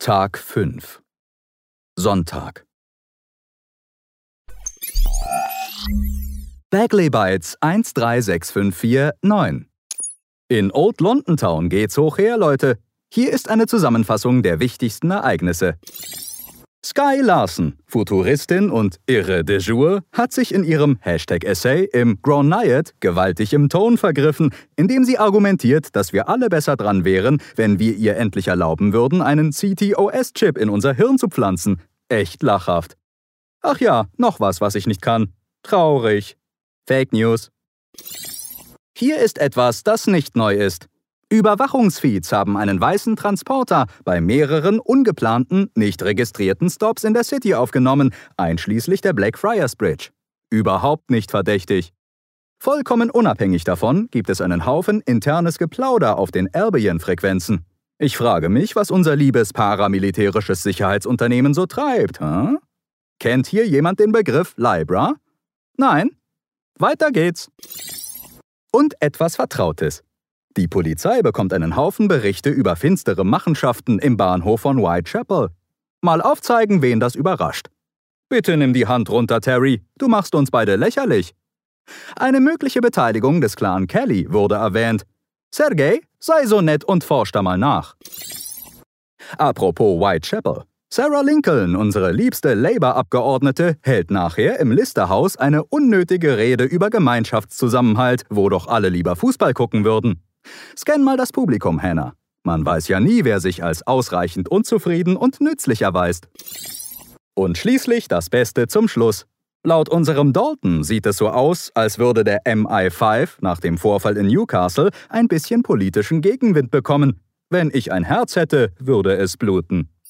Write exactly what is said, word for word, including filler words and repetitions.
Tag fünf. Sonntag. Bagley Bites eins drei sechs fünf vier neun. In Old London Town geht's hoch her, Leute. Hier ist eine Zusammenfassung der wichtigsten Ereignisse. Sky Larson, Futuristin und Irre de jour, hat sich in ihrem Hashtag-Essay im Grown-Night gewaltig im Ton vergriffen, indem sie argumentiert, dass wir alle besser dran wären, wenn wir ihr endlich erlauben würden, einen C T O S-Chip in unser Hirn zu pflanzen. Echt lachhaft. Ach ja, noch was, was ich nicht kann. Traurig. Fake News. Hier ist etwas, das nicht neu ist. Überwachungsfeeds haben einen weißen Transporter bei mehreren ungeplanten, nicht registrierten Stops in der City aufgenommen, einschließlich der Blackfriars Bridge. Überhaupt nicht verdächtig. Vollkommen unabhängig davon gibt es einen Haufen internes Geplauder auf den Albion-Frequenzen. Ich frage mich, was unser liebes paramilitärisches Sicherheitsunternehmen so treibt, hm? Kennt hier jemand den Begriff Libra? Nein? Weiter geht's. Und etwas Vertrautes. Die Polizei bekommt einen Haufen Berichte über finstere Machenschaften im Bahnhof von Whitechapel. Mal aufzeigen, wen das überrascht. Bitte nimm die Hand runter, Terry. Du machst uns beide lächerlich. Eine mögliche Beteiligung des Clan Kelly wurde erwähnt. Sergei, sei so nett und forsch da mal nach. Apropos Whitechapel. Sarah Lincoln, unsere liebste Labour-Abgeordnete, hält nachher im Listerhaus eine unnötige Rede über Gemeinschaftszusammenhalt, wo doch alle lieber Fußball gucken würden. Scan mal das Publikum, Hannah. Man weiß ja nie, wer sich als ausreichend unzufrieden und nützlich erweist. Und schließlich das Beste zum Schluss. Laut unserem Dalton sieht es so aus, als würde der M I fünf nach dem Vorfall in Newcastle ein bisschen politischen Gegenwind bekommen. Wenn ich ein Herz hätte, würde es bluten.